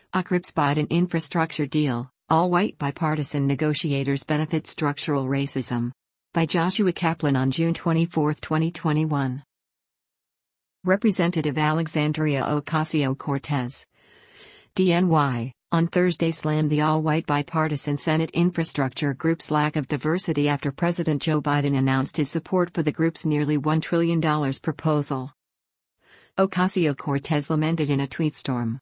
Grips Biden infrastructure deal, all-white bipartisan negotiators benefit structural racism. By Joshua Kaplan on June 24, 2021. Representative Alexandria Ocasio-Cortez, DNY, on Thursday slammed the all-white bipartisan Senate infrastructure group's lack of diversity after President Joe Biden announced his support for the group's nearly $1 trillion proposal. Ocasio-Cortez lamented in a tweet storm.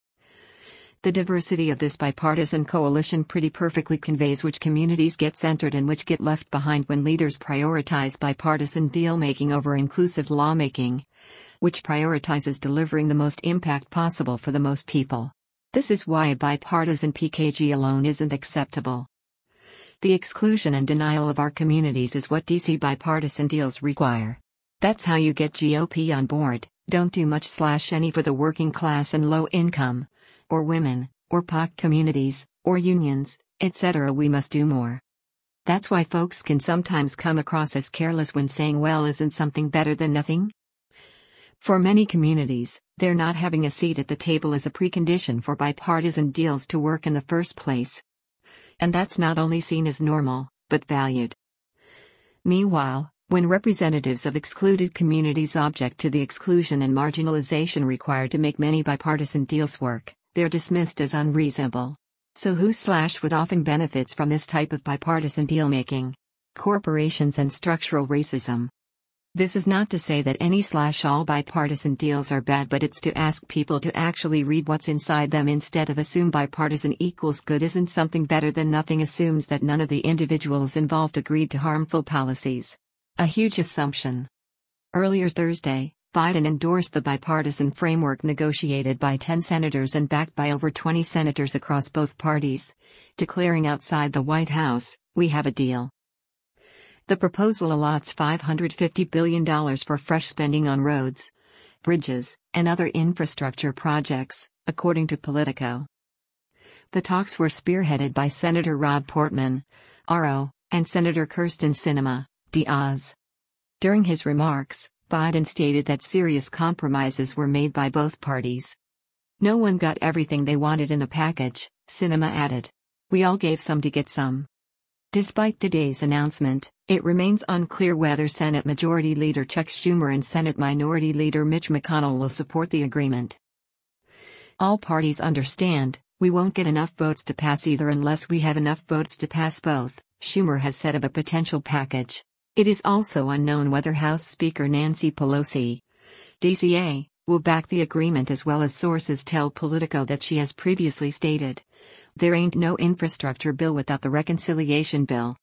The diversity of this bipartisan coalition pretty perfectly conveys which communities get centered and which get left behind when leaders prioritize bipartisan deal-making over inclusive lawmaking, which prioritizes delivering the most impact possible for the most people. This is why a bipartisan PKG alone isn't acceptable. The exclusion and denial of our communities is what DC bipartisan deals require. That's how you get GOP on board. Don't do much/any for the working class and low income, or women, or POC communities, or unions, etc. We must do more. That's why folks can sometimes come across as careless when saying, well, isn't something better than nothing? For many communities, their not having a seat at the table is a precondition for bipartisan deals to work in the first place. And that's not only seen as normal, but valued. Meanwhile, when representatives of excluded communities object to the exclusion and marginalization required to make many bipartisan deals work, they're dismissed as unreasonable. So who/what often benefits from this type of bipartisan deal-making? Corporations and structural racism. This is not to say that any/all bipartisan deals are bad, but it's to ask people to actually read what's inside them instead of assume bipartisan equals good isn't something better than nothing assumes that none of the individuals involved agreed to harmful policies. A huge assumption. Earlier Thursday, Biden endorsed the bipartisan framework negotiated by 10 senators and backed by over 20 senators across both parties, declaring outside the White House, "We have a deal." The proposal allots $550 billion for fresh spending on roads, bridges, and other infrastructure projects, according to Politico. The talks were spearheaded by Senator Rob Portman, RO, and Senator Kyrsten Sinema, Diaz. During his remarks, Biden stated that serious compromises were made by both parties. No one got everything they wanted in the package, Sinema added. We all gave some to get some. Despite today's announcement, it remains unclear whether Senate Majority Leader Chuck Schumer and Senate Minority Leader Mitch McConnell will support the agreement. All parties understand, we won't get enough votes to pass either unless we have enough votes to pass both, Schumer has said of a potential package. It is also unknown whether House Speaker Nancy Pelosi, DCA, will back the agreement, as well as sources tell Politico that she has previously stated, "There ain't no infrastructure bill without the reconciliation bill."